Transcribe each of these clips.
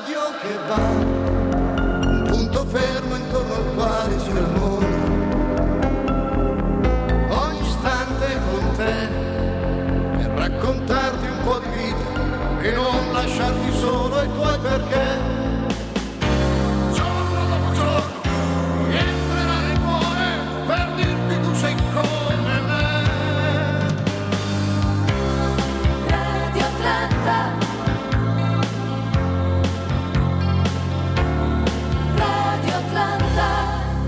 radio che va, un punto fermo intorno al quale gira il mondo, ogni istante con te, per raccontarti un po' di vita e non lasciarti solo ai tuoi perché. Giorno dopo giorno mi entrerà nel cuore per dirti tu sei come me. Radio Atlanta. Radio Atlanta.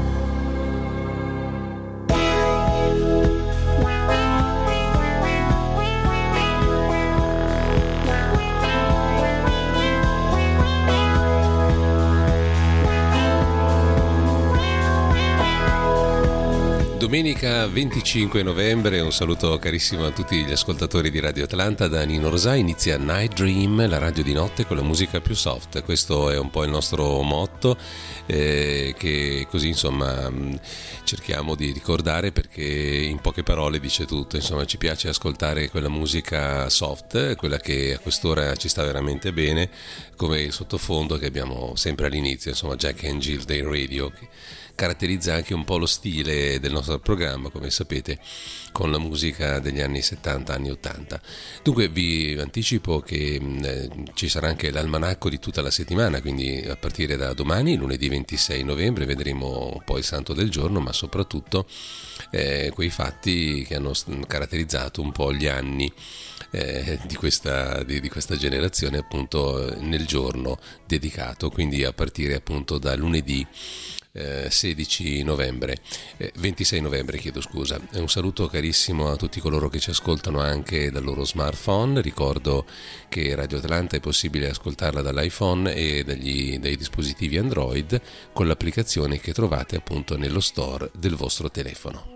Domenica 25 novembre, un saluto carissimo a tutti gli ascoltatori di Radio Atlanta da Nino Rosà. Inizia Night Dream, la radio di notte con la musica più soft. Questo è un po' il nostro motto, che così insomma cerchiamo di ricordare, perché in poche parole dice tutto. Insomma, ci piace ascoltare quella musica soft, quella che a quest'ora ci sta veramente bene, come il sottofondo che abbiamo sempre all'inizio, insomma Jack and Jill Day Radio, che caratterizza anche un po' lo stile del nostro programma, come sapete, con la musica degli anni 70, anni 80. Dunque vi anticipo che ci sarà anche l'almanacco di tutta la settimana, quindi a partire da domani, lunedì 26 novembre, vedremo un po' il santo del giorno, ma soprattutto quei fatti che hanno caratterizzato un po' gli anni di questa generazione, appunto nel giorno dedicato, quindi a partire appunto da lunedì 26 novembre, chiedo scusa. Un saluto carissimo a tutti coloro che ci ascoltano anche dal loro smartphone. Ricordo che Radio Atlanta è possibile ascoltarla dall'iPhone e dai dispositivi Android con l'applicazione che trovate appunto nello store del vostro telefono.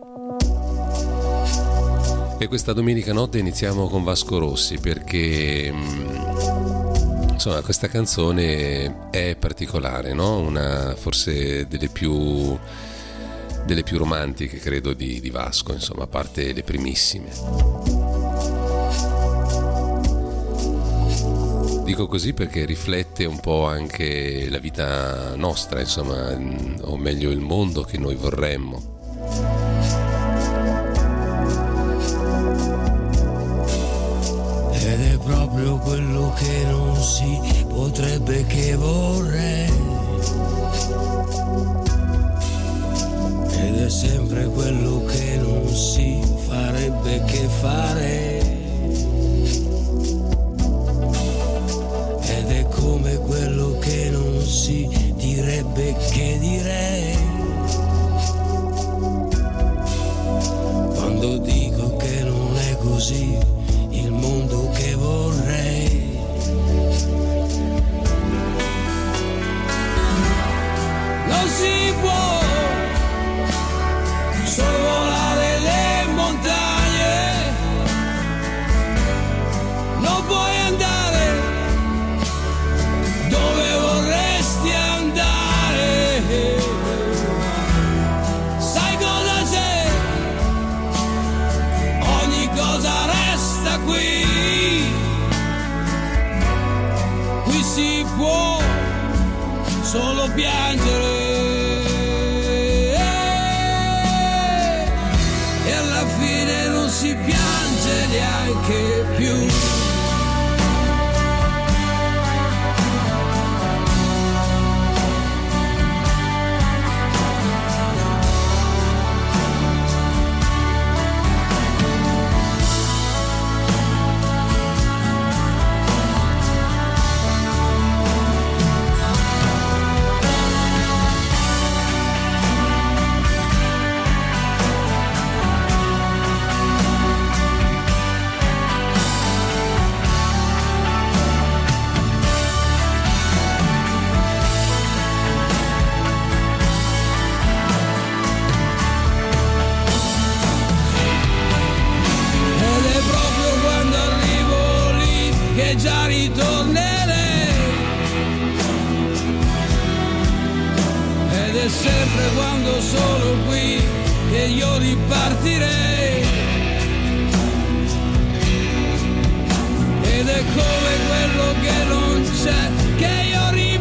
E questa domenica notte iniziamo con Vasco Rossi, perché insomma questa canzone è particolare, no? Una forse delle più romantiche, credo, di Vasco, insomma, a parte le primissime. Dico così perché riflette un po' anche la vita nostra, insomma, o meglio il mondo che noi vorremmo. Ed è proprio quello che non si potrebbe che vorrei, ed è sempre quello che non si farebbe che fare, ed è come quello che non si direbbe che direi, quando dico che non è così il mondo che vorrei. Non si può sorvolare le montagne, non puoi andare dove vorresti andare. Sai cosa c'è? Ogni cosa resta qui si può solo piangere, e alla fine non si piange neanche più. Già ritornerei, ed è sempre quando sono qui che io ripartirei, ed è come quello che non c'è che io ripartirei.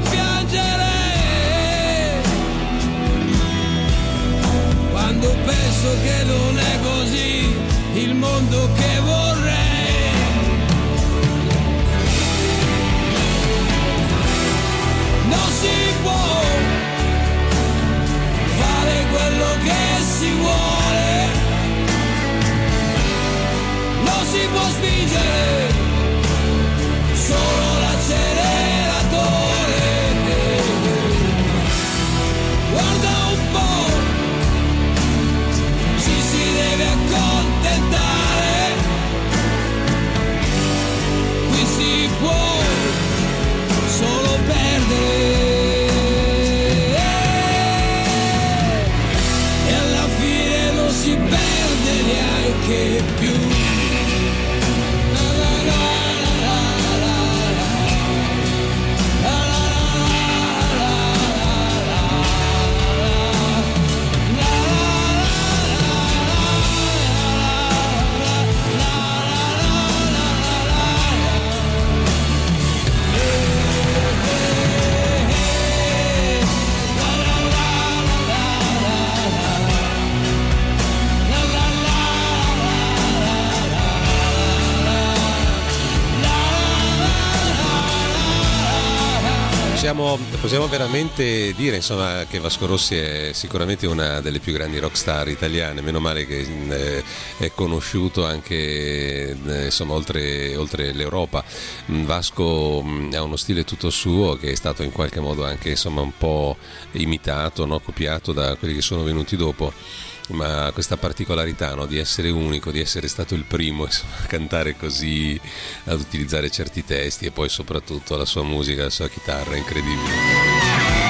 Possiamo veramente dire, insomma, che Vasco Rossi è sicuramente una delle più grandi rockstar italiane. Meno male che è conosciuto anche insomma oltre l'Europa. Vasco ha uno stile tutto suo che è stato in qualche modo anche insomma un po' imitato, no? Copiato da quelli che sono venuti dopo. Ma questa particolarità, no, di essere unico, di essere stato il primo, insomma, a cantare così, ad utilizzare certi testi e poi soprattutto la sua musica, la sua chitarra incredibile.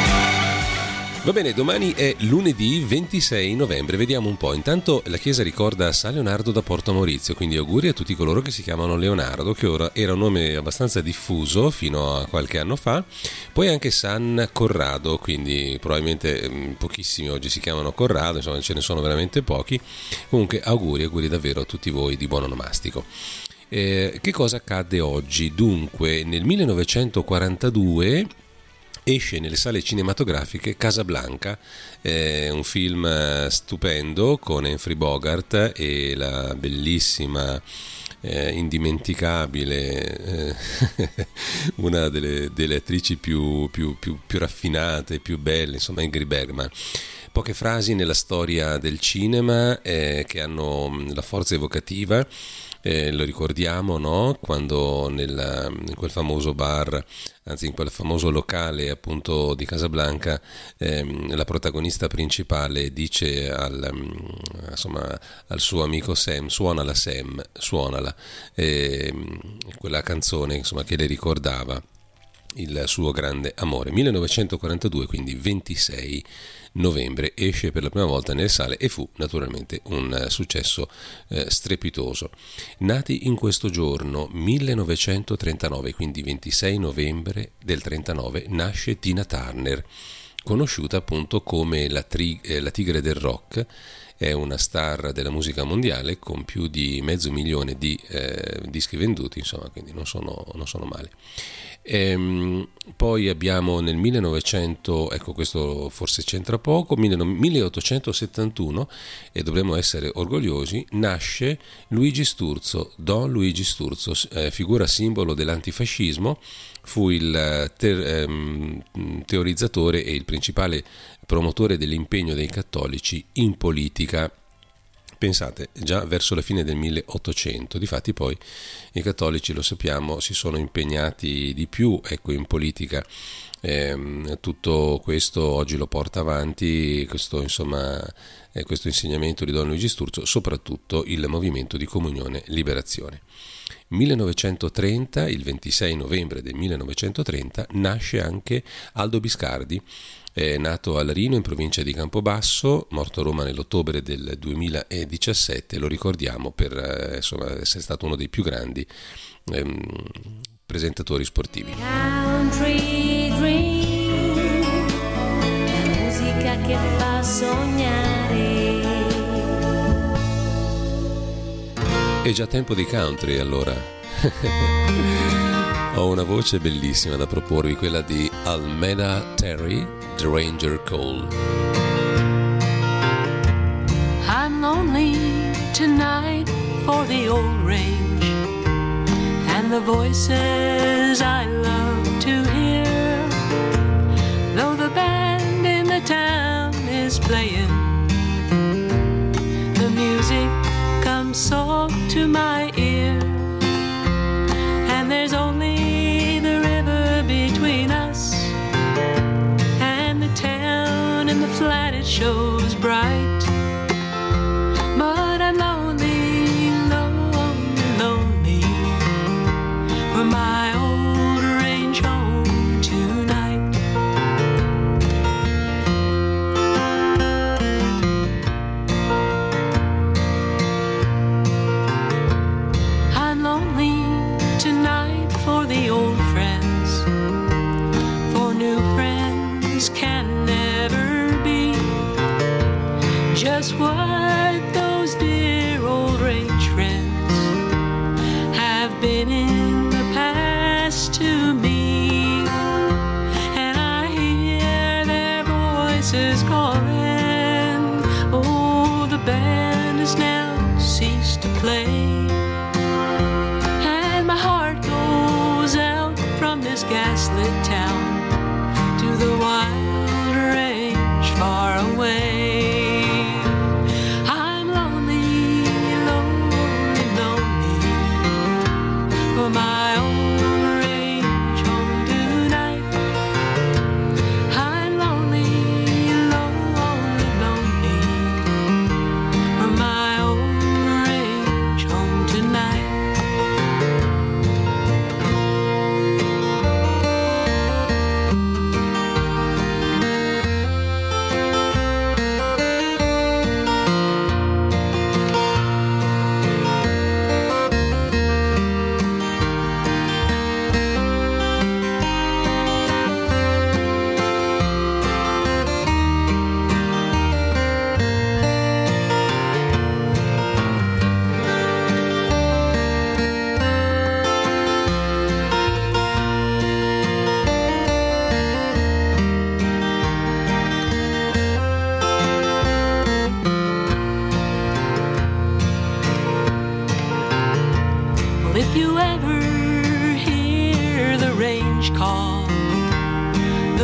Va bene, domani è lunedì 26 novembre, vediamo un po'. Intanto la chiesa ricorda San Leonardo da Porto Maurizio, quindi auguri a tutti coloro che si chiamano Leonardo, che ora era un nome abbastanza diffuso fino a qualche anno fa. Poi anche San Corrado, quindi probabilmente pochissimi oggi si chiamano Corrado, insomma ce ne sono veramente pochi. Comunque auguri davvero a tutti voi di buon onomastico. Che cosa accadde oggi? Dunque, nel 1942 esce nelle sale cinematografiche Casablanca, un film stupendo con Humphrey Bogart e la bellissima, indimenticabile, una delle attrici più raffinate, più belle, insomma Ingrid Bergman. Poche frasi nella storia del cinema che hanno la forza evocativa. Lo ricordiamo, no? Quando in quel famoso bar, anzi in quel famoso locale appunto di Casablanca, la protagonista principale dice al suo amico Sam, suonala Sam, suonala, quella canzone insomma che le ricordava il suo grande amore. 1942, quindi 26 novembre, esce per la prima volta nelle sale e fu naturalmente un successo strepitoso. Nati in questo giorno, 1939, quindi 26 novembre del 39, nasce Tina Turner, conosciuta appunto come la tigre del rock. È una star della musica mondiale con più di 500.000 di dischi venduti, insomma, quindi non sono male. Poi abbiamo nel 1900, ecco questo forse c'entra poco, 1871, e dovremmo essere orgogliosi, nasce Luigi Sturzo, Don Luigi Sturzo, figura simbolo dell'antifascismo. Fu il teorizzatore e il principale promotore dell'impegno dei cattolici in politica. Pensate, già verso la fine del 1800, difatti poi i cattolici, lo sappiamo, si sono impegnati di più, ecco, in politica. Tutto questo oggi lo porta avanti questo insegnamento di Don Luigi Sturzo, soprattutto il movimento di Comunione Liberazione. 1930, il 26 novembre del 1930, nasce anche Aldo Biscardi. È nato a Larino in provincia di Campobasso, morto a Roma nell'ottobre del 2017, lo ricordiamo per essere stato uno dei più grandi presentatori sportivi. Country Dream, la musica che fa sognare. È già tempo di country, allora. Ho una voce bellissima da proporvi, quella di Almeda Terry, The Ranger Call. I'm lonely tonight for the old range and the voices I love to hear. Though the band in the town is playing, the music comes soft to my ear. And there's only the river between us and the town and the flat it shows bright. But I'm lonely, lonely for my old range home tonight. I'm lonely tonight for the old friends, for new friends can never be just what those dear old range friends have been in the past to me. And I hear their voices calling, oh, the band has now ceased to play. And my heart goes out from this gaslit town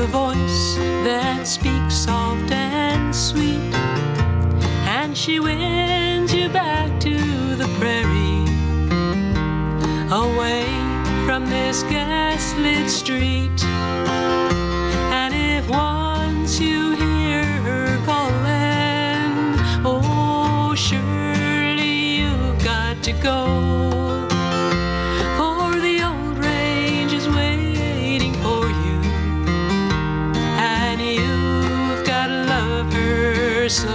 a voice that speaks soft and sweet, and she wins you back to the prairie, away from this gaslit street. And if once you hear her calling, oh, surely you've got to go, for the old range is waiting for you, and you've got to love her so.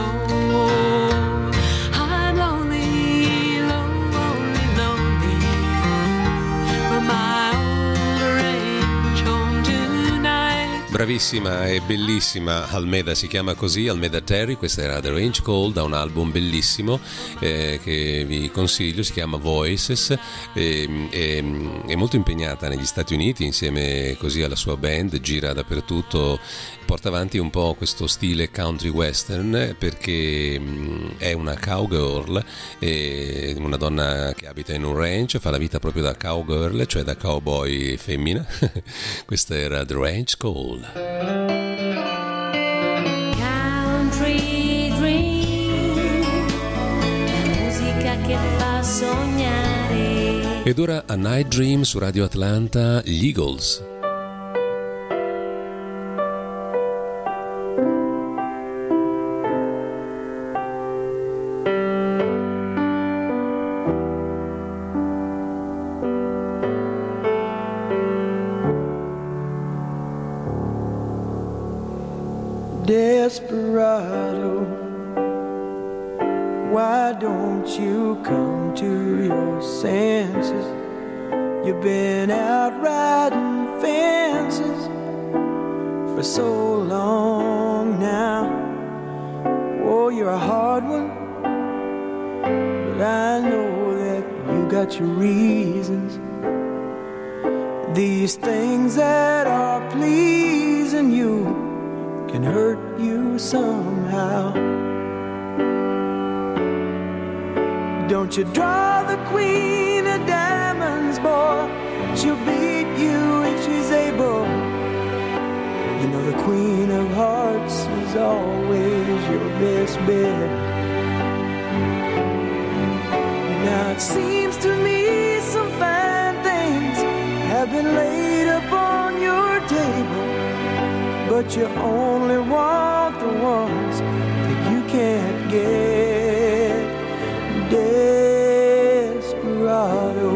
I'm lonely, lonely, lonely, for my old range home tonight. Bravissima e bellissima Almeda, si chiama così, Almeda Terry. Questa era The Range Call, da un album bellissimo che vi consiglio, si chiama Voices. È molto impegnata negli Stati Uniti insieme così alla sua band, gira dappertutto, porta avanti un po' questo stile country western, perché è una cowgirl, una donna che abita in un ranch, fa la vita proprio da cowgirl, cioè da cowboy femmina. Questa era The Range Call. Country Dream, la musica che fa sognare. Ed ora a Night Dream su Radio Atlanta, gli Eagles. Desperado, why don't you come to your senses? You've been out riding fences for so long now. Oh, you're a hard one, but I know that you got your reasons. These things that are pleasing you can hurt you somehow. Don't you draw the queen of diamonds, boy. She'll beat you if she's able. You know the queen of hearts is always your best bet. Now it seems to me some fine things have been laid upon your table, but you only want the ones that you can't get. Desperado,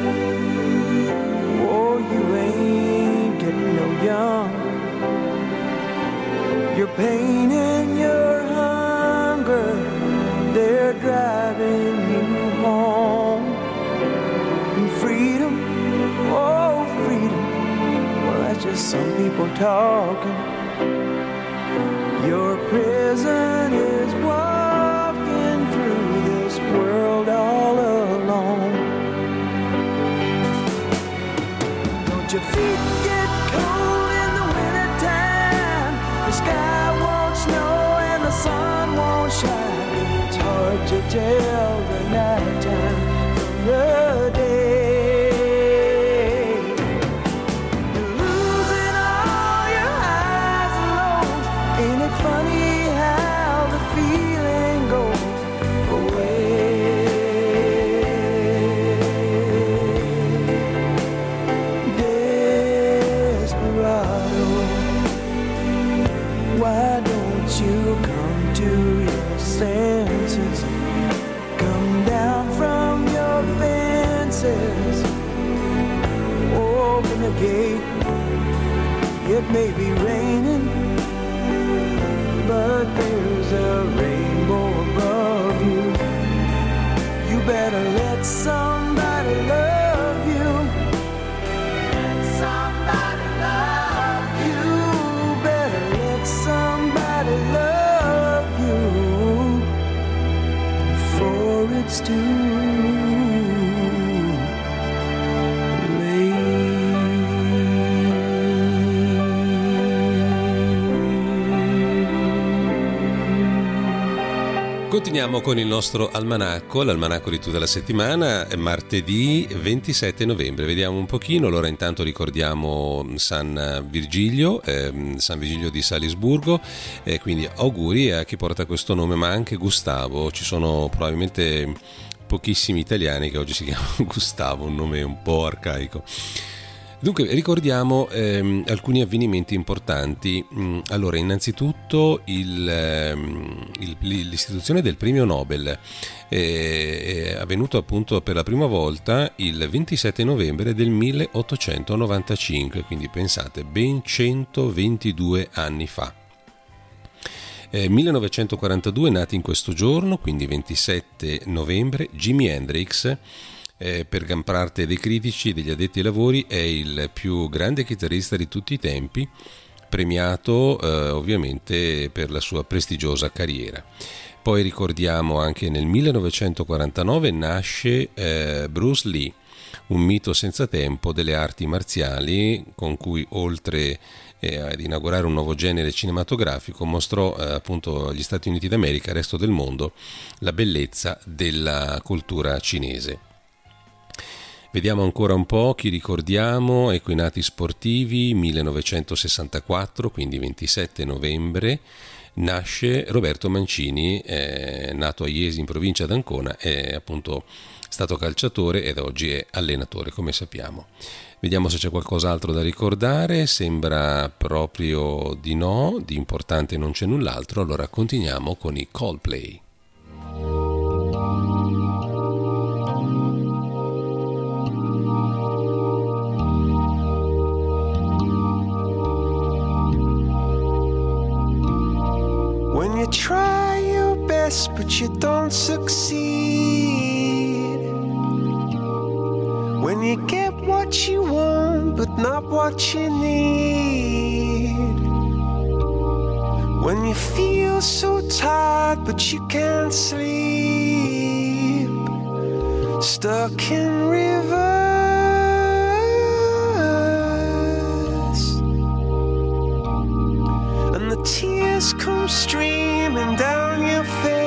oh, you ain't getting no younger. Your pain and your hunger, they're driving you home. And freedom, oh, freedom, well, that's just some people talking. Your prison is walking through this world all alone. Don't your feet get cold in the wintertime? The sky won't snow and the sun won't shine. It's hard to tell the nighttime from the day. Funny how the feeling goes away. Desperado, why don't you come to your senses? Come down from your fences. Open the gate. It may be raining, but there's a rainbow above you. You better let somebody love you. Let somebody love you. Better let somebody love you before it's too Continuiamo con il nostro almanacco, l'almanacco di tutta la settimana, è martedì 27 novembre. Vediamo un pochino, allora intanto ricordiamo San Virgilio di Salisburgo, quindi auguri a chi porta questo nome, ma anche Gustavo. Ci sono probabilmente pochissimi italiani che oggi si chiamano Gustavo, un nome un po' arcaico. Dunque ricordiamo alcuni avvenimenti importanti. Allora, innanzitutto l'istituzione del premio Nobel è avvenuto appunto per la prima volta il 27 novembre del 1895, quindi pensate, ben 122 anni fa. 1942 nati in questo giorno, quindi 27 novembre, Jimi Hendrix. Per gran parte dei critici e degli addetti ai lavori è il più grande chitarrista di tutti i tempi, premiato ovviamente per la sua prestigiosa carriera. Poi ricordiamo anche nel 1949 nasce Bruce Lee, un mito senza tempo delle arti marziali, con cui oltre ad inaugurare un nuovo genere cinematografico mostrò appunto agli Stati Uniti d'America e al resto del mondo la bellezza della cultura cinese. Vediamo ancora un po' chi ricordiamo. Ecco i nati sportivi. 1964, quindi 27 novembre, nasce Roberto Mancini, nato a Iesi in provincia d'Ancona, è appunto stato calciatore ed oggi è allenatore, come sappiamo. Vediamo se c'è qualcos'altro da ricordare. Sembra proprio di no, di importante non c'è null'altro. Allora continuiamo con i Coldplay. When you try your best but you don't succeed, when you get what you want but not what you need, when you feel so tired but you can't sleep, stuck in reverse, and the tears come streaming down your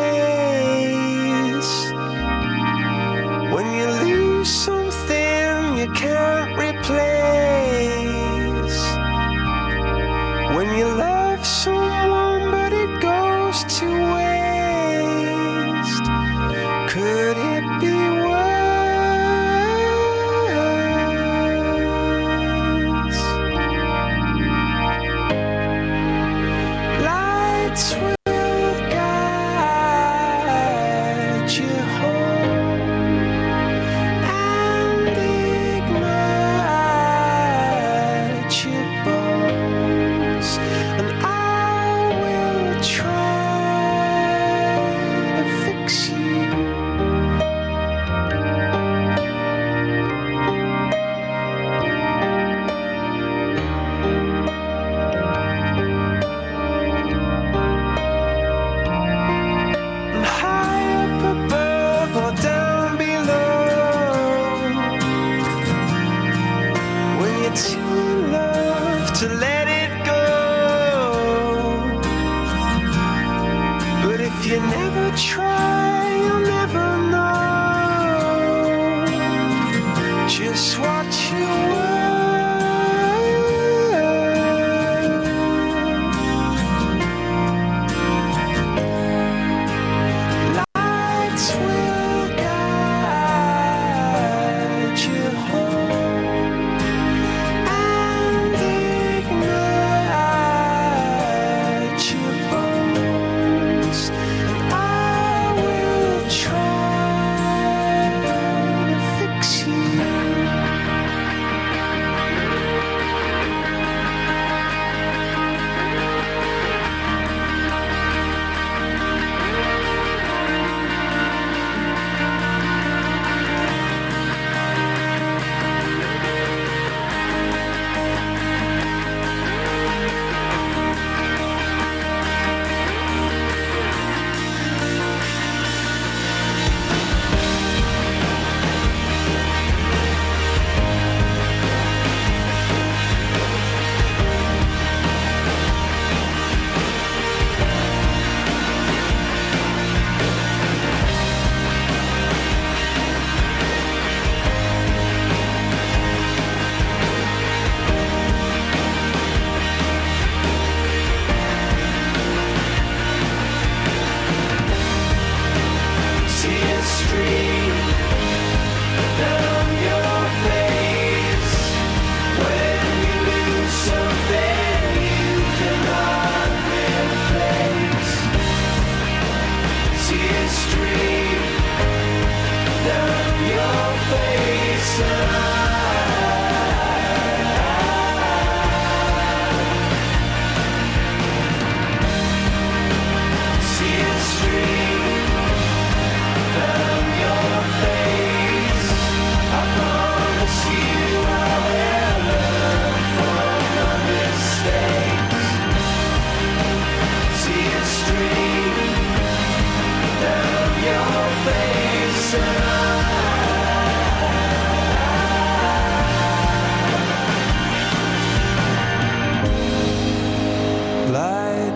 face, when you lose something you can't replace, when you love someone but it goes to waste, could it be worse? Lights will guide you home,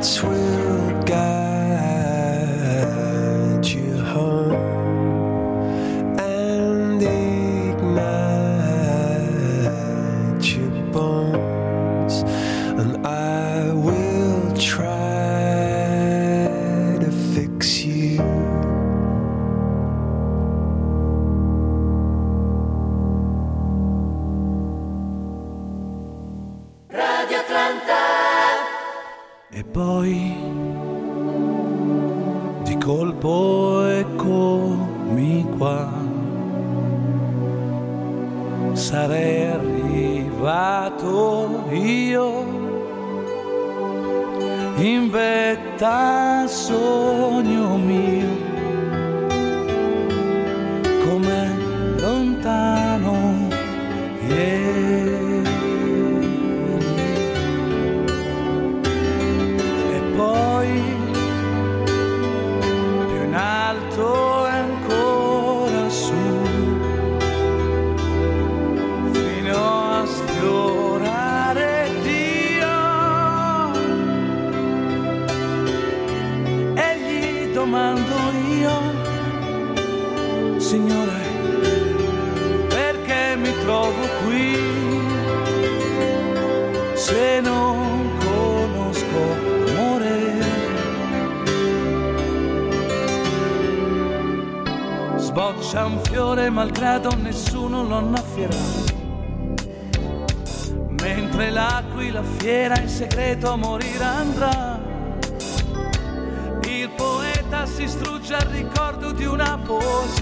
lights will guide you home and ignite your bones, and I will try to fix you. Radio Atlanta. E poi di colpo eccomi qua, sarei arrivato io in vetta al sogno mio, come lontano ieri. E poi più in alto e ancora su, fino a sfiorare Dio, e gli domando io, Signore, perché mi trovo qui se non conosco amore? Sboccia un fiore malgrado nessuno lo annaffierà, mentre l'aquila fiera in segreto a morire andrà. Il poeta si strugge al ricordo di una poesia.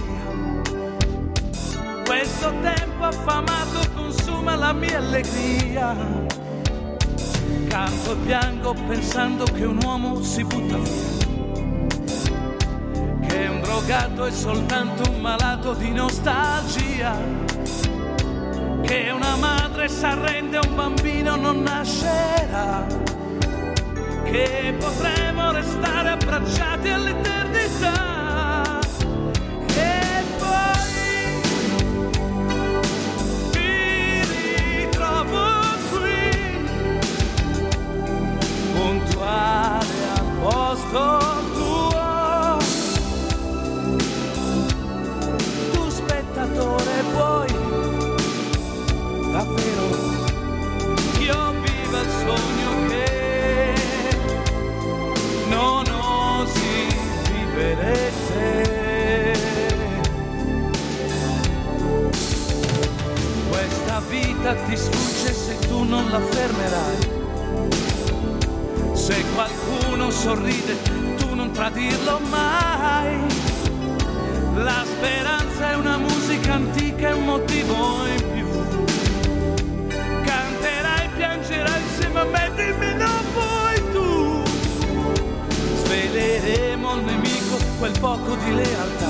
Questo tempo affamato consuma la mia allegria. Canto e piango pensando che un uomo si butta via, che un drogato è soltanto un malato di nostalgia, che una madre s'arrende a un bambino non nascerà, che potremo restare abbracciati all'eternità. E poi mi ritrovo qui, puntuale al posto tuo. Tu spettatore vuoi davvero io viva il sogno che non osi vivere te. Questa vita ti sfugge se tu non la fermerai. Se qualcuno sorride tu non tradirlo mai. La speranza è una musica antica e un motivo in più. Canterai, piangerai insieme a me, dimmi non vuoi tu. Sveleremo al nemico quel poco di lealtà,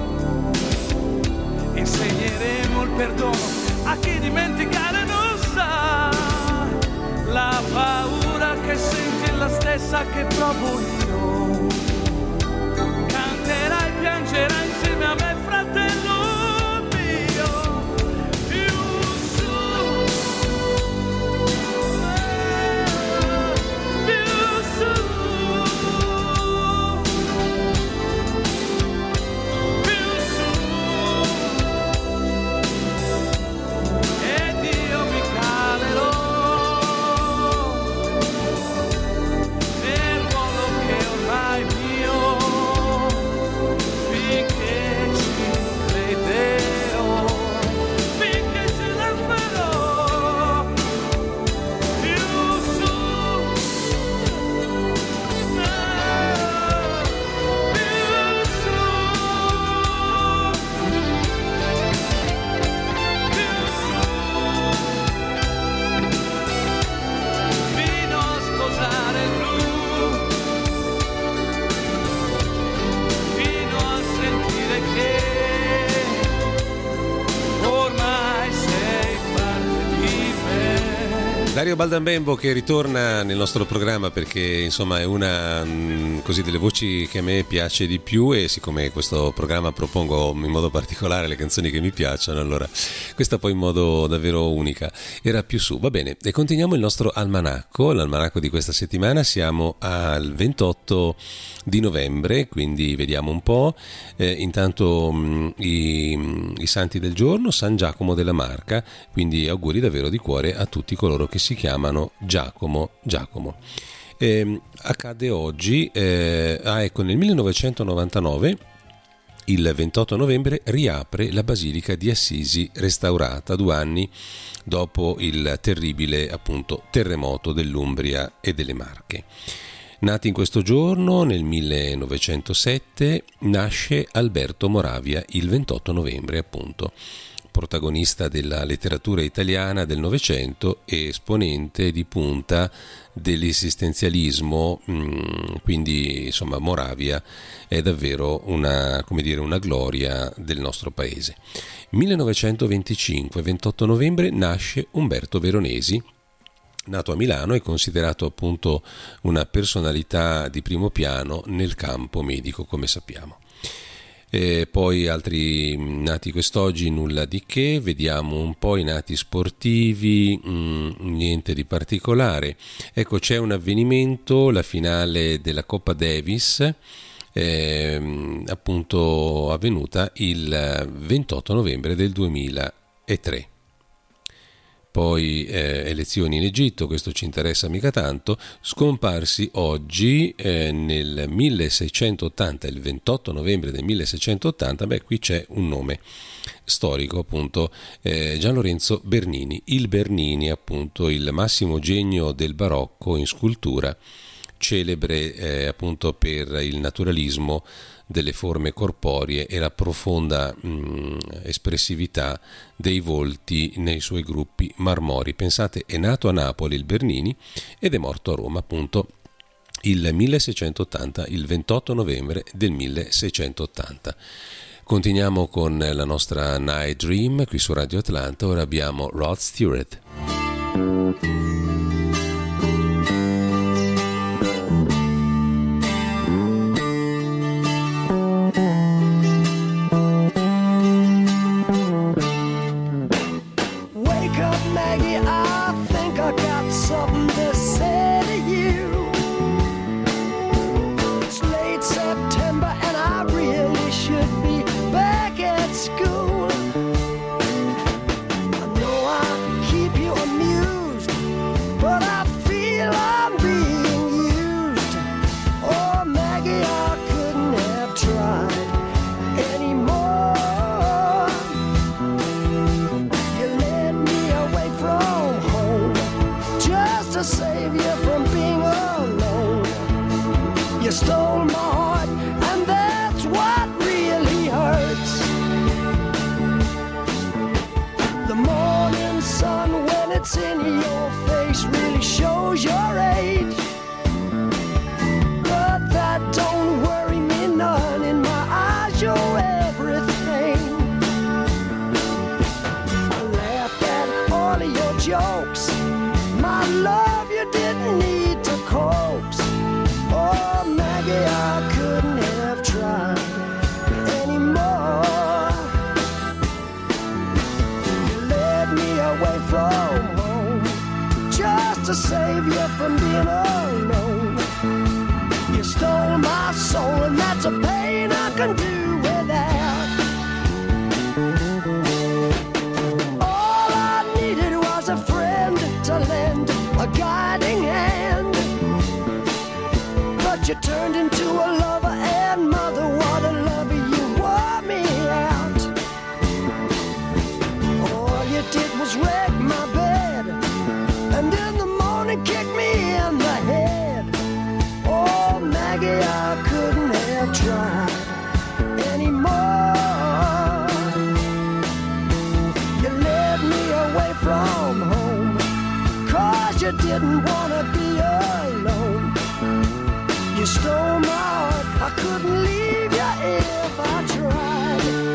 insegneremo il perdono a chi dimenticare non sa. La paura che senti è la stessa che provo io. Canterai, piangerai insieme a me, fratello mio. Più su, più su, più su. Ed io mi calerò nel ruolo che Dario Baldambembo che ritorna nel nostro programma perché insomma è una così delle voci che a me piace di più, e siccome questo programma propongo in modo particolare le canzoni che mi piacciono, allora questa poi in modo davvero unica era più su. Va bene, e continuiamo il nostro l'almanacco di questa settimana. Siamo al 28 di novembre, quindi vediamo un po'. Intanto i santi del giorno: San Giacomo della Marca, quindi auguri davvero di cuore a tutti coloro che si chiamano Giacomo. Accade oggi, ecco, nel 1999, il 28 novembre, riapre la Basilica di Assisi, restaurata 2 anni dopo il terribile appunto terremoto dell'Umbria e delle Marche. Nati in questo giorno, nel 1907, nasce Alberto Moravia il 28 novembre appunto, protagonista della letteratura italiana del Novecento e esponente di punta dell'esistenzialismo, quindi insomma Moravia è davvero una gloria del nostro paese. 1925, 28 novembre, nasce Umberto Veronesi. Nato a Milano, è considerato appunto una personalità di primo piano nel campo medico, come sappiamo. E poi altri nati quest'oggi, nulla di che. Vediamo un po' i nati sportivi, niente di particolare. Ecco, c'è un avvenimento, la finale della Coppa Davis, appunto avvenuta il 28 novembre del 2003. Poi elezioni in Egitto, questo ci interessa mica tanto. Scomparsi oggi nel 1680, il 28 novembre del 1680, qui c'è un nome storico appunto, Gian Lorenzo Bernini, il Bernini appunto, il massimo genio del barocco in scultura, celebre appunto per il naturalismo delle forme corporee e la profonda espressività dei volti nei suoi gruppi marmori. Pensate, è nato a Napoli il Bernini ed è morto a Roma appunto il 1680, il 28 novembre del 1680. Continuiamo con la nostra Night Dream qui su Radio Atlanta. Ora abbiamo Rod Stewart. Save you from being alone. You stole my soul, and that's a pain I can do without. All I needed was a friend to lend a guiding hand, but you turned into a lover and mother. What a lover, you wore me out. All you did was wreck my bed, and in the kick me in the head. Oh, Maggie, I couldn't have tried anymore. You led me away from home, 'cause you didn't want to be alone. You stole my heart, I couldn't leave you if I tried.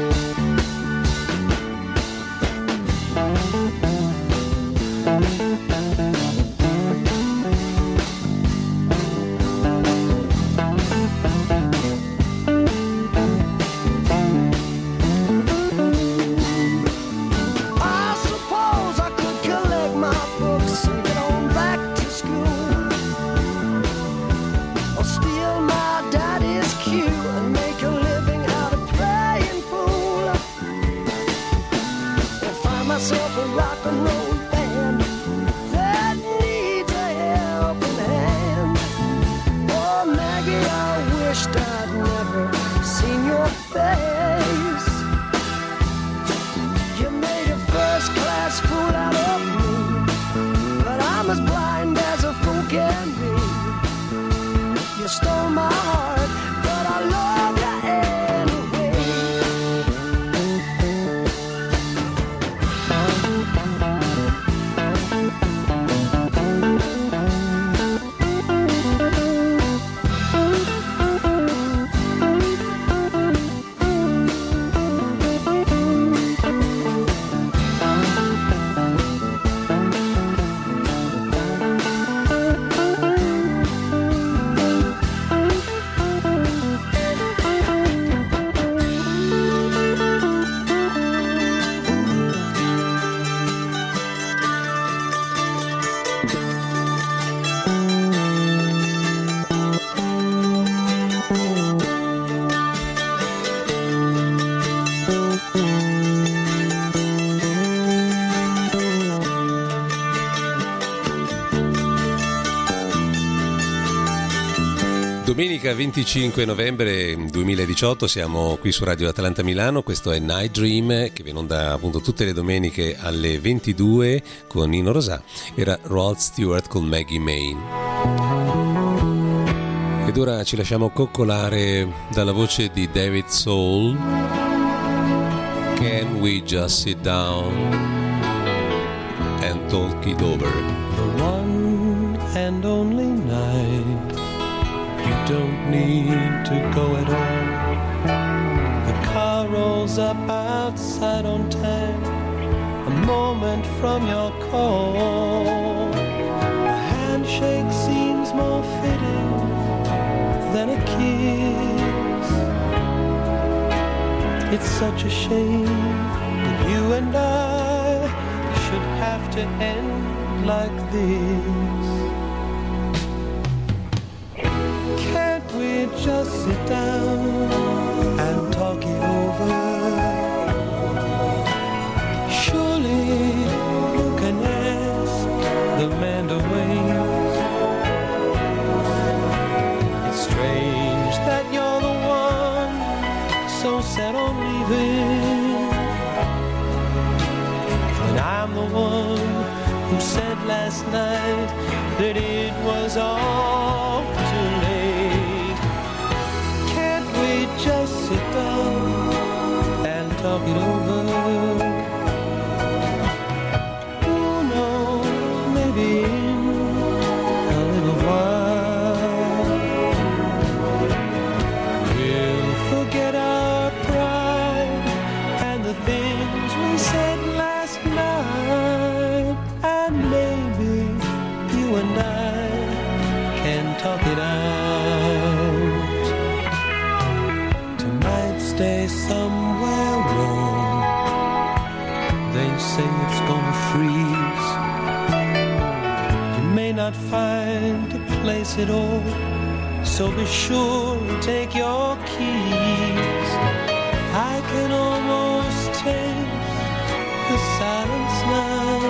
forget me. You stole my heart, but I love you Domenica 25 novembre 2018 siamo qui su Radio Atlanta Milano, questo è Night Dream che viene onda appunto tutte le domeniche alle 22 con Nino Rosà, era Rod Stewart con Maggie Main. Ed ora ci lasciamo coccolare dalla voce di David Soul, Can We Just Sit Down and Talk It Over. The one and only night. You don't need to go at all. The car rolls up outside on time, a moment from your call. A handshake seems more fitting than a kiss. It's such a shame that you and I should have to end like this. We just sit down and talk it over. Surely you can ask the man to wait. It's strange that you're the one so set on leaving, and I'm the one who said last night that it was all too late. Just sit down and talk it over. Who knows, maybe in a little while we'll forget our pride and the things we said last night, and maybe you and I can talk it out. Stay somewhere warm. They say it's gonna freeze. You may not find a place at all, so be sure to take your keys. I can almost taste the silence now.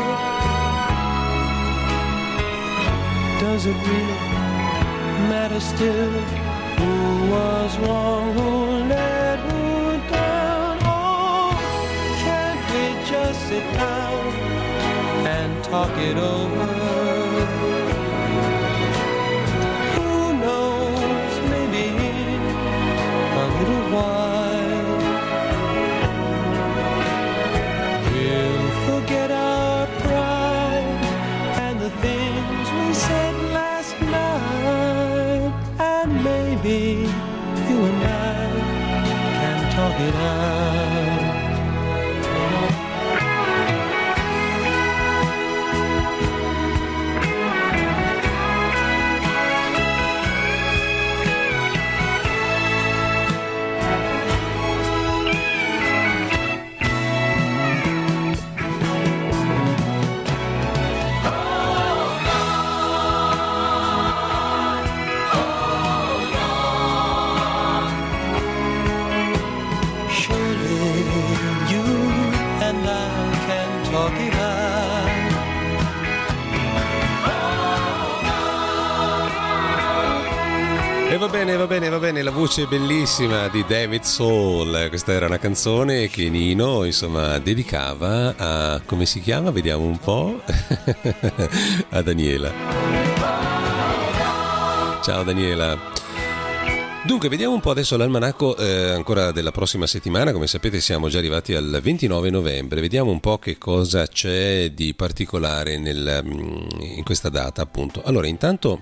Does it really matter still? Who was wrong, who led, who down? Oh, can't we just sit down and talk it over? Who knows, maybe in a little while we'll forget our pride and the things we said last night, and maybe you and I can talk it out. Va bene, la voce bellissima di David Soul. Questa era una canzone che Nino, insomma, dedicava a, come si chiama? Vediamo un po', a Daniela. Ciao Daniela. Dunque, vediamo un po' adesso l'almanacco ancora della prossima settimana. Come sapete siamo già arrivati al 29 novembre. Vediamo un po' che cosa c'è di particolare in questa data, appunto. Allora, intanto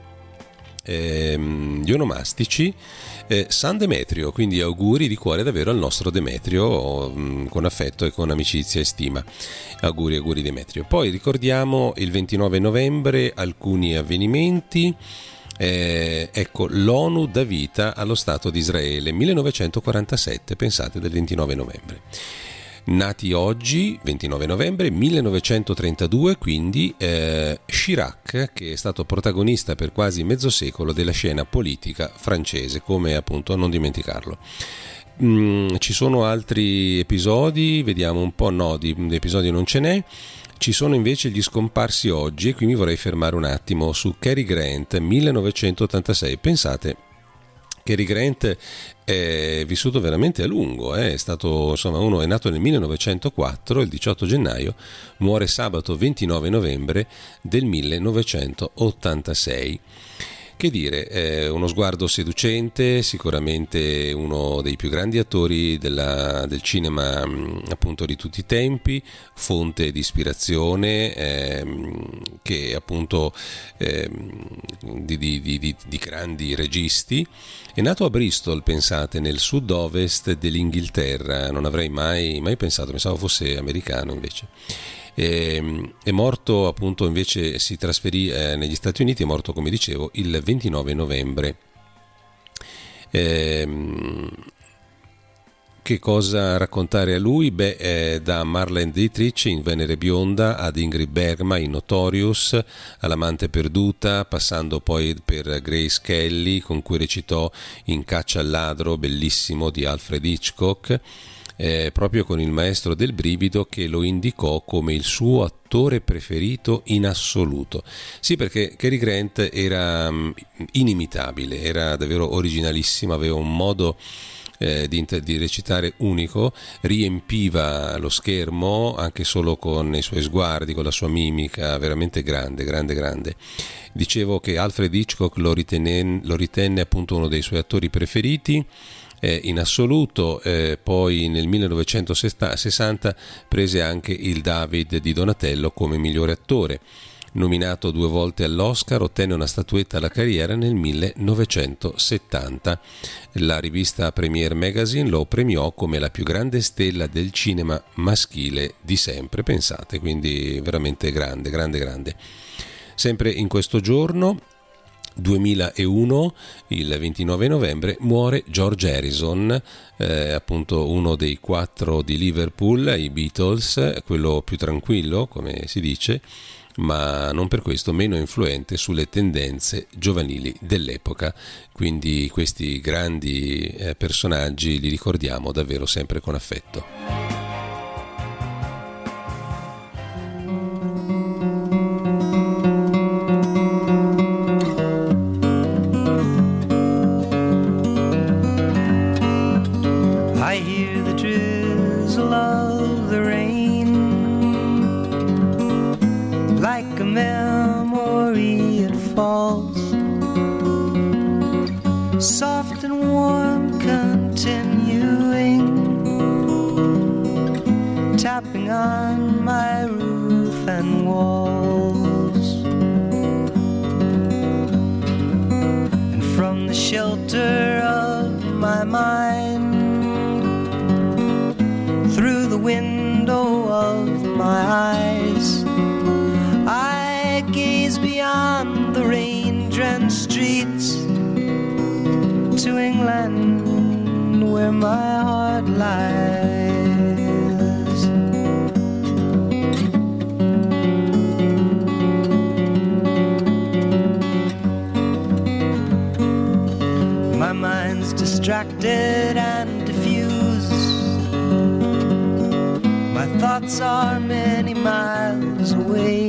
gli onomastici, San Demetrio, quindi auguri di cuore davvero al nostro Demetrio, con affetto e con amicizia e stima. Auguri Demetrio. Poi ricordiamo il 29 novembre alcuni avvenimenti. Ecco, l'ONU dà vita allo Stato di Israele 1947, pensate, del 29 novembre. Nati oggi, 29 novembre 1932, quindi Chirac, che è stato protagonista per quasi mezzo secolo della scena politica francese, come appunto non dimenticarlo. Ci sono altri episodi, vediamo un po', no, di episodi non ce n'è. Ci sono invece gli scomparsi oggi, e qui mi vorrei fermare un attimo su Cary Grant, 1986. Pensate, Cary Grant è vissuto veramente a lungo, è stato, insomma, uno è nato nel 1904, il 18 gennaio, muore sabato 29 novembre del 1986. Che dire, uno sguardo seducente, sicuramente uno dei più grandi attori del cinema, appunto, di tutti i tempi, fonte di ispirazione, che appunto di grandi registi. È nato a Bristol, pensate, nel sud-ovest dell'Inghilterra. Non avrei mai pensato, pensavo fosse americano invece. È morto, appunto, invece si trasferì negli Stati Uniti, è morto, come dicevo, il 29 novembre. Che cosa raccontare a lui? Da Marlene Dietrich in Venere Bionda ad Ingrid Bergman in Notorious, all'amante perduta, passando poi per Grace Kelly, con cui recitò in Caccia al ladro, bellissimo, di Alfred Hitchcock. Proprio con il maestro del brivido, che lo indicò come il suo attore preferito in assoluto. Sì, perché Cary Grant era inimitabile, era davvero originalissimo, aveva un modo di recitare unico, riempiva lo schermo anche solo con i suoi sguardi, con la sua mimica, veramente grande. Dicevo che Alfred Hitchcock lo ritenne appunto uno dei suoi attori preferiti in assoluto. Poi nel 1960 prese anche il David di Donatello come migliore attore. Nominato 2 volte all'Oscar, ottenne una statuetta alla carriera nel 1970. La rivista Premiere Magazine lo premiò come la più grande stella del cinema maschile di sempre, pensate, quindi veramente grande. Sempre in questo giorno, 2001, il 29 novembre, muore George Harrison, appunto uno dei 4 di Liverpool, i Beatles, quello più tranquillo, come si dice, ma non per questo meno influente sulle tendenze giovanili dell'epoca. Quindi questi grandi personaggi li ricordiamo davvero sempre con affetto. Soft and warm, continuing, tapping on my roof and walls. And from the shelter of my mind, through the window of my eyes, I gaze beyond the rain-drenched streets to England, where my heart lies. My mind's distracted and diffused, my thoughts are many miles away.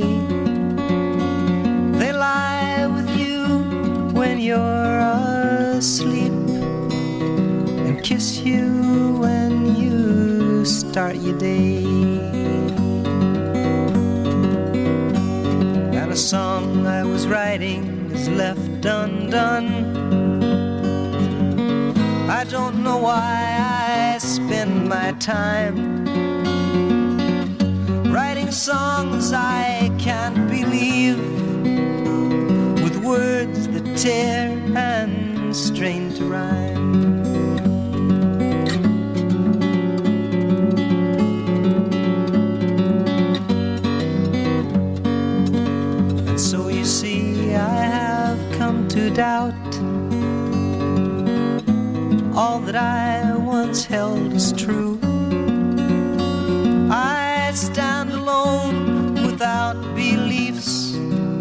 They lie with you when you're asleep, and kiss you when you start your day. And a song I was writing is left undone. I don't know why I spend my time writing songs I can't believe, with words that tear and strain to rhyme. And so you see, I have come to doubt all that I once held as true. I stand alone without beliefs.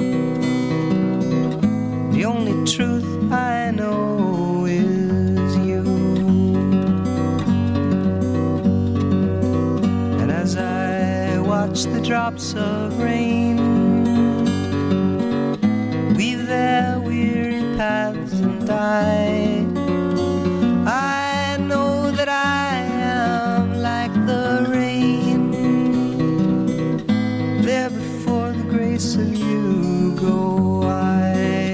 The only truth I know is you. And as I watch the drops of rain weave their weary paths and die, I know that I am like the rain. There before the grace of you go I.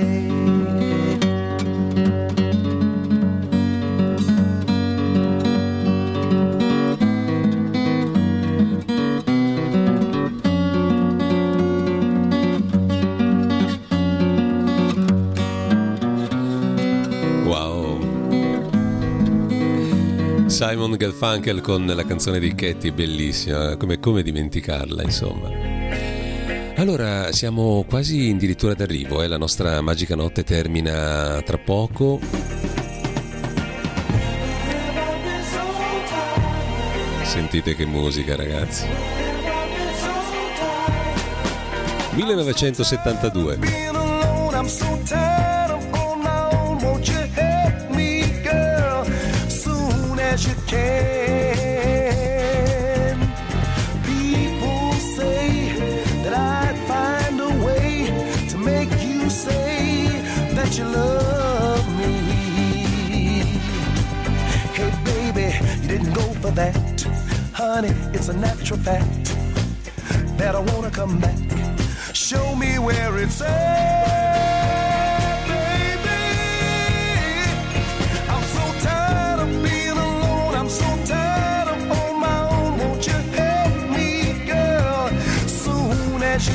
Simon Garfunkel con la canzone di Katy, bellissima, come dimenticarla, insomma. Allora, siamo quasi addirittura d'arrivo, la nostra magica notte termina tra poco. Sentite che musica, ragazzi. 1972. As you can. People say that I'd find a way to make you say that you love me. Hey baby, you didn't go for that. Honey, it's a natural fact that I wanna come back. Show me where it's at. You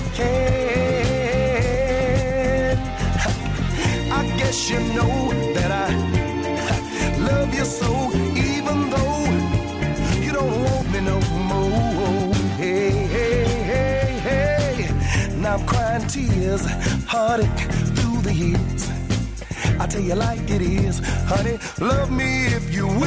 can. I guess you know that I love you so, even though you don't want me no more. Hey, hey, hey, hey. Now I'm crying tears, heartache through the years. I tell you like it is, honey, love me if you will.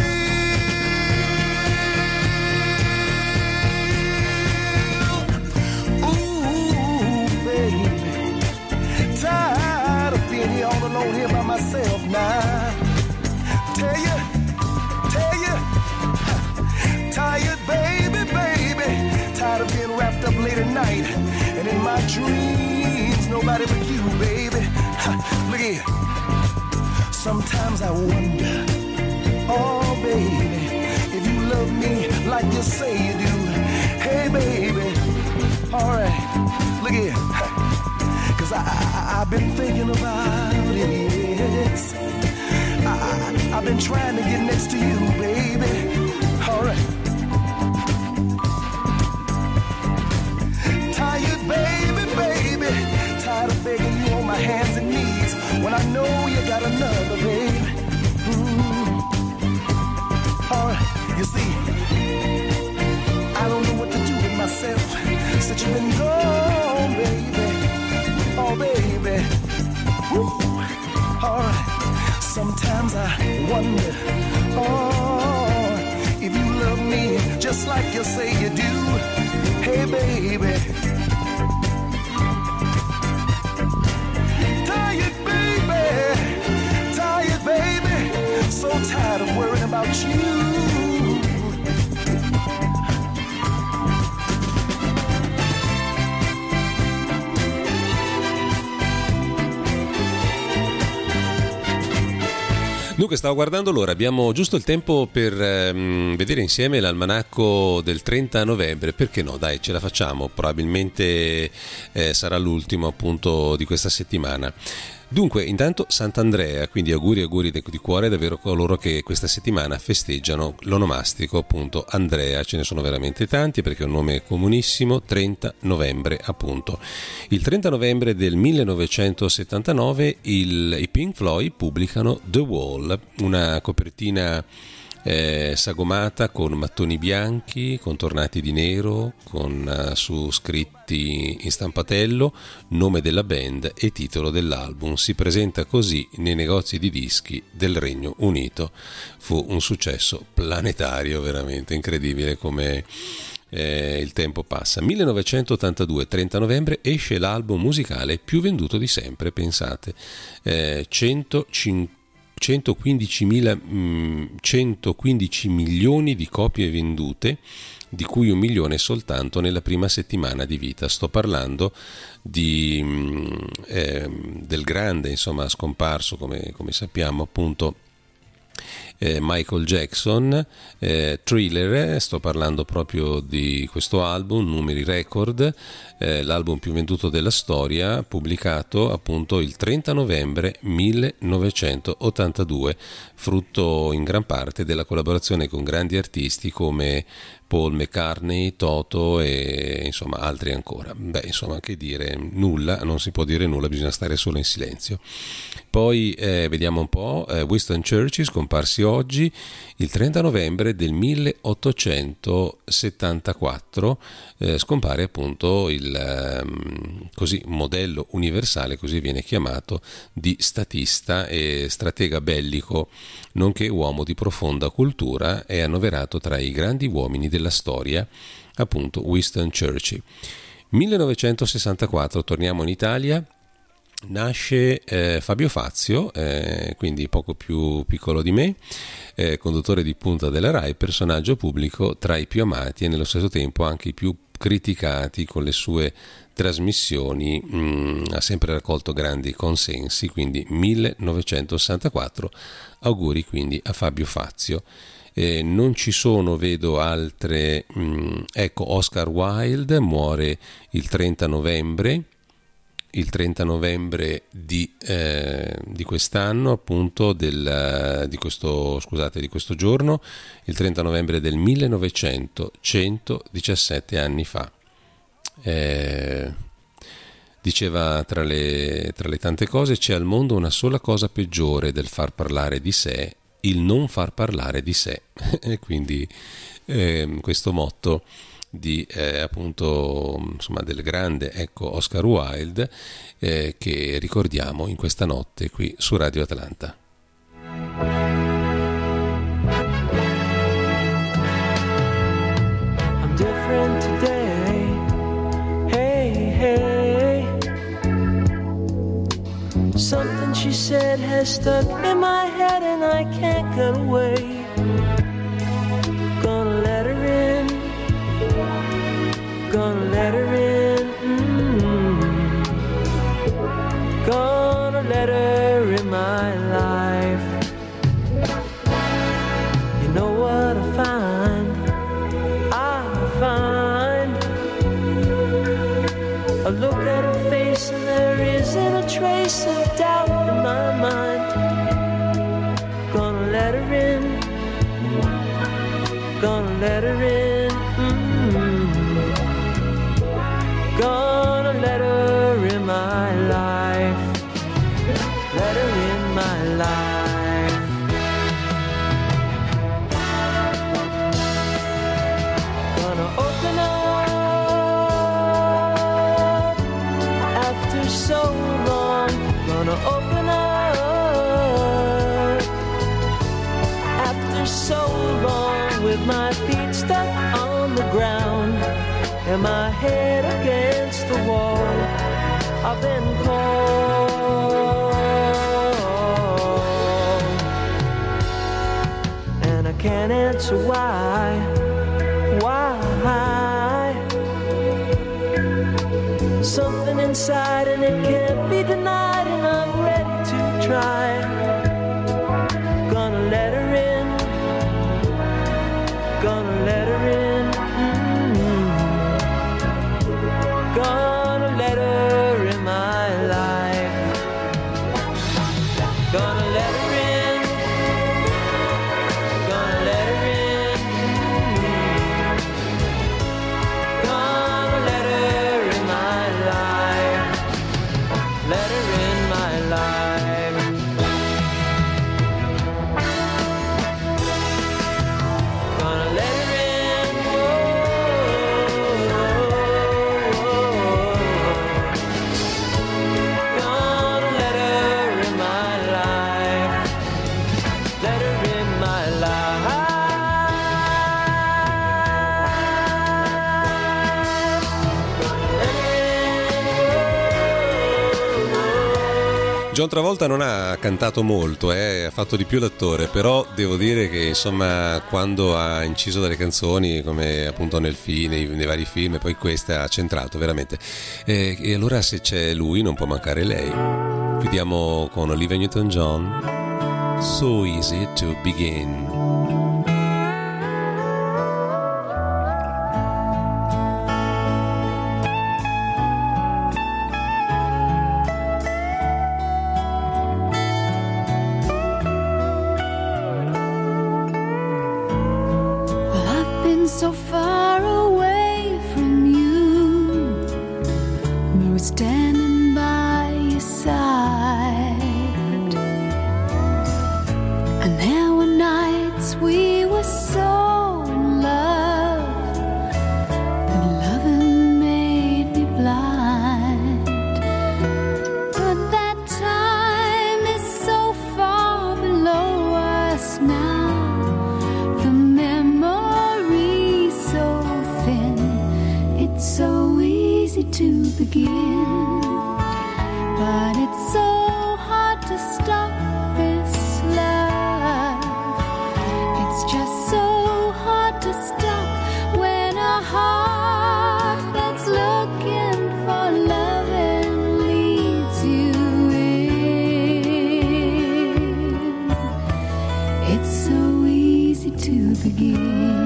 Tired of being here all alone here by myself now. Tell you, tired baby, tired of being wrapped up late at night, and in my dreams, nobody but you, baby. Look here, sometimes I wonder, oh baby, if you love me like you say you do. Hey baby, alright, look here. Cause I've been thinking about it, yes. I've been trying to get next to you, baby. Alright. Tired, baby, tired of begging you on my hands and knees when I know you got another, baby. Alright, you see, I don't know what to do with myself since you've been gone, baby. Oh, baby. Woo. All right. Sometimes I wonder, oh, if you love me just like you say you do. Hey, baby. Tired, baby. So tired of worrying about you. Dunque, stavo guardando l'ora, abbiamo giusto il tempo per vedere insieme l'almanacco del 30 novembre, perché no? Dai, ce la facciamo, probabilmente sarà l'ultimo appunto di questa settimana. Dunque, intanto Sant'Andrea, quindi auguri di cuore davvero a coloro che questa settimana festeggiano l'onomastico appunto Andrea, ce ne sono veramente tanti perché è un nome comunissimo. 30 novembre appunto. Il 30 novembre del 1979 i Pink Floyd pubblicano The Wall, una copertina sagomata con mattoni bianchi contornati di nero, con su scritti in stampatello nome della band e titolo dell'album. Si presenta così nei negozi di dischi del Regno Unito. Fu un successo planetario, veramente incredibile come il tempo passa. 1982, 30 novembre, esce l'album musicale più venduto di sempre, pensate, 115 milioni di copie vendute, di cui 1 milione soltanto nella prima settimana di vita. Sto parlando del grande, insomma, scomparso come sappiamo appunto Michael Jackson. Thriller, sto parlando proprio di questo album, numeri record, l'album più venduto della storia, pubblicato appunto il 30 novembre 1982, frutto in gran parte della collaborazione con grandi artisti come Paul McCartney, Toto e insomma altri ancora. Beh, insomma, che dire, nulla, non si può dire nulla, bisogna stare solo in silenzio. Poi vediamo un po', Winston Churchill, scomparsi oggi il 30 novembre del 1874, scompare appunto il così modello universale, così viene chiamato, di statista e stratega bellico, nonché uomo di profonda cultura, è annoverato tra i grandi uomini della storia, appunto Winston Churchill. 1964, torniamo in Italia. Nasce Fabio Fazio, quindi poco più piccolo di me, conduttore di punta della Rai, personaggio pubblico tra i più amati e nello stesso tempo anche i più criticati con le sue trasmissioni. Ha sempre raccolto grandi consensi, quindi 1964, auguri quindi a Fabio Fazio. Non ci sono, vedo altre, ecco, Oscar Wilde muore il 30 novembre di quest'anno, appunto di questo giorno, il 30 novembre del 1900, 117 anni fa. Diceva tra le tante cose: c'è al mondo una sola cosa peggiore del far parlare di sé, il non far parlare di sé. E quindi questo motto di appunto, insomma, del grande, ecco, Oscar Wilde, che ricordiamo in questa notte qui su Radio Atlanta. I'm different today. Hey, hey. Something she said has stuck in my head and I can't get away. Gonna let her in. Gonna let her in. Gonna let her in my life. You know what I find? I find I look at her face and there isn't a trace of doubt in my mind. Gonna let her in. Gonna let her in. Gonna let her in my life. Let her in my life. Gonna open up after so long. Gonna open up after so long, with my feet stuck on the ground and my head against the wall. I've been called and I can't answer why. Something inside and it can't be denied, and I'm ready to try. John Travolta non ha cantato molto, ha fatto di più l'attore, però devo dire che insomma quando ha inciso delle canzoni come appunto nei vari film e poi questa ha centrato veramente, e allora se c'è lui non può mancare lei. Chiudiamo con Olivia Newton-John, So Easy to Begin. So far away from you, we were standing by your side, and there were nights we were so in love that loving made me blind. But that time is so far below us now. So easy to begin, but it's so hard to stop this love. It's just so hard to stop when a heart that's looking for loving leads you in. It's so easy to begin.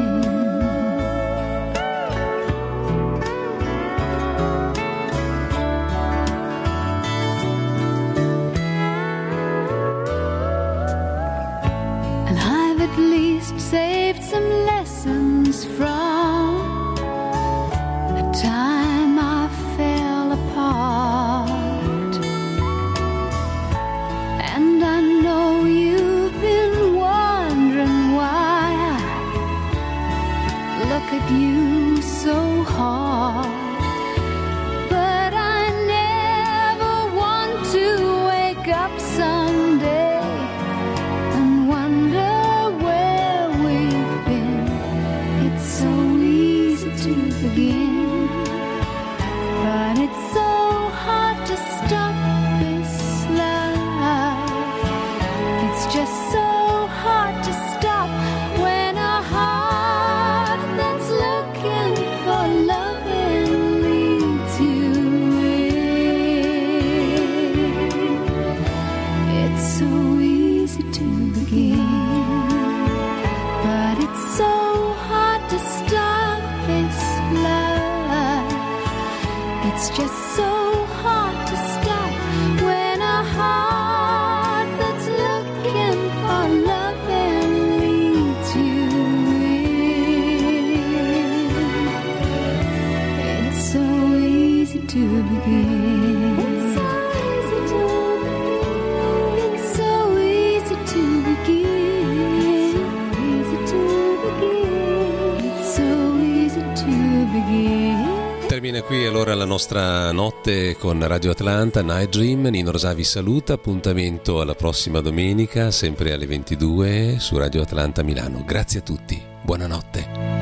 Saved some lessons from the time I fell apart, and I know you've been wondering why I look at you so hard, but I never want to wake up someday and wonder to begin, but it's so hard to stop this love. It's just so hard to stop when a heart that's looking for loving leads you in. It's so easy to begin, but it's so hard to stop this love. It's just so hard to stop when a heart that's looking for loving leads you in. It's so easy to begin. It's so easy to begin. It's so easy to begin. Easy to begin. It's so easy to begin. Termina qui allora la nostra notte con Radio Atlanta, Night Dream. Nino Rosà vi saluta, appuntamento alla prossima domenica, sempre alle 22 su Radio Atlanta Milano. Grazie a tutti, buonanotte.